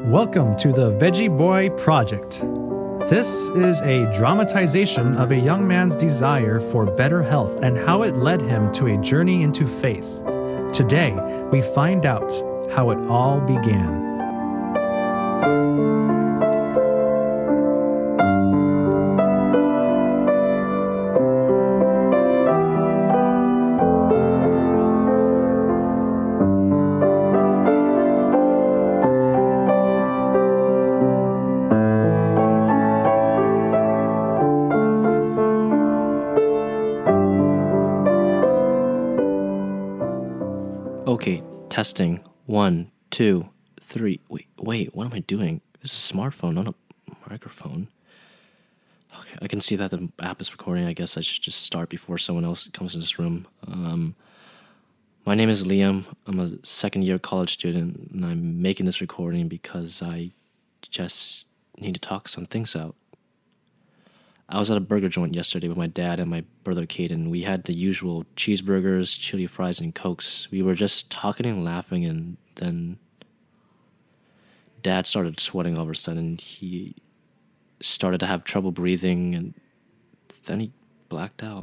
Welcome to the Veggie Boy Project. This is a dramatization of a young man's desire for better health and how it led him to a journey into faith. Today, we find out how it all began. Okay, testing. 1, 2, 3. Wait, what am I doing? This is a smartphone, not a microphone. Okay, I can see that the app is recording. I guess I should just start before someone else comes in this room. My name is Liam. I'm a second-year college student, and I'm making this recording because I just need to talk some things out. I was at a burger joint yesterday with my dad and my brother Caden. We had the usual cheeseburgers, chili fries, and Cokes. We were just talking and laughing, and then Dad started sweating all of a sudden. He started to have trouble breathing, and then he blacked out.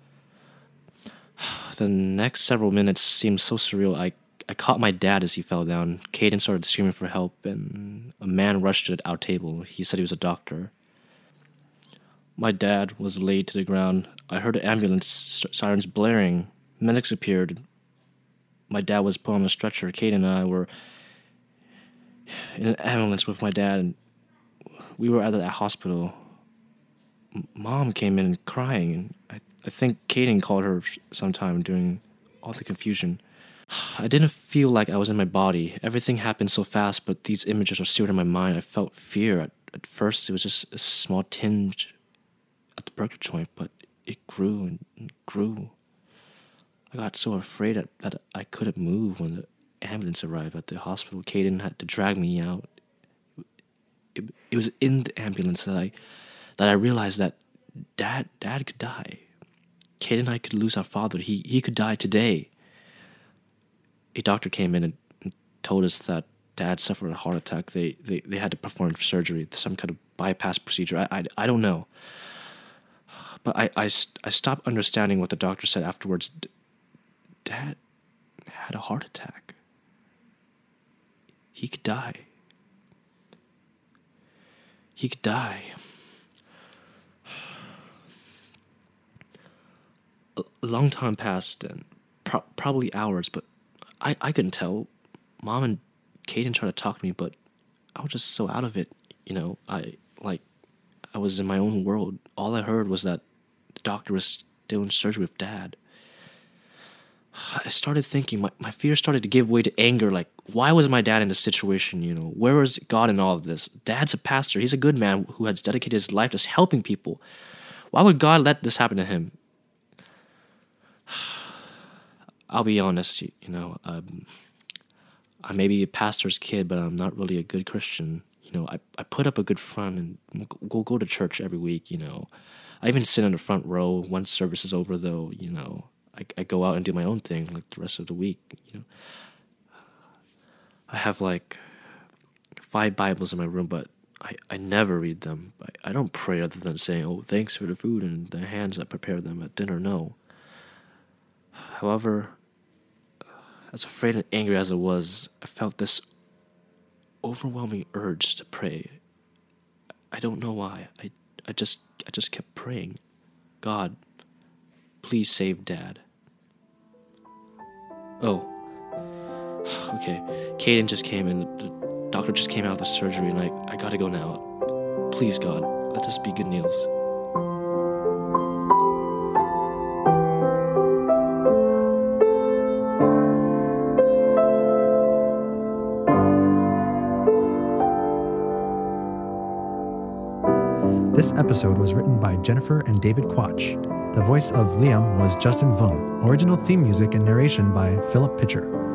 The next several minutes seemed so surreal. I caught my dad as he fell down. Caden started screaming for help, and a man rushed to our table. He said he was a doctor. My dad was laid to the ground. I heard the ambulance sirens blaring. Medics appeared. My dad was put on a stretcher. Kate and I were in an ambulance with my dad, and we were at that hospital. Mom came in crying, and I think Kaden called her sometime during all the confusion. I didn't feel like I was in my body. Everything happened so fast, but these images were seared in my mind. I felt fear. At first, it was just a small tinge at the burger joint, but it grew and grew. I got so afraid that I couldn't move when the ambulance arrived at the hospital. Caden had to drag me out. It was in the ambulance that I realized that Dad could die. Caden and I could lose our father. He could die today. A doctor came in and told us that Dad suffered a heart attack. They had to perform surgery, some kind of bypass procedure. I don't know. But I stopped understanding what the doctor said afterwards. Dad had a heart attack. He could die. He could die. A long time passed, and probably hours, but I couldn't tell. Mom and Caden tried to talk to me, but I was just so out of it. I was in my own world. All I heard was that the doctor was doing surgery with Dad. I started thinking, my fear started to give way to anger, like, why was my dad in this situation, Where was God in all of this? Dad's a pastor. He's a good man who has dedicated his life to helping people. Why would God let this happen to him? I'll be honest, I may be a pastor's kid, but I'm not really a good Christian. I put up a good front and go to church every week, I even sit in the front row. Once service is over, though, I go out and do my own thing like the rest of the week, I have like 5 Bibles in my room, but I never read them. I don't pray other than saying, oh, thanks for the food and the hands that prepared them at dinner, no. However, as afraid and angry as I was, I felt this overwhelming urge to pray. I don't know why. I just kept praying. God, please save Dad. Oh. Okay. Caden just came in. The doctor just came out of the surgery, and I gotta go now. Please, God, let this be good news. This episode was written by Jennifer and David Quach. The voice of Liam was Justin Vung. Original theme music and narration by Philip Pitcher.